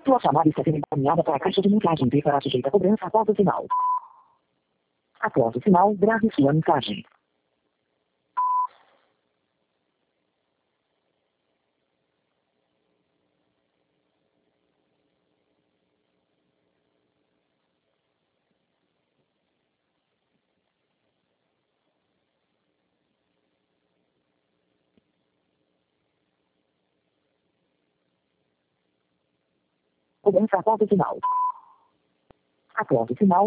Sua chamada está sendo encaminhada para a caixa de mensagem e será sujeita a cobrança após o sinal. Após o sinal, grave sua mensagem. Cobrança após o sinal. Após o sinal,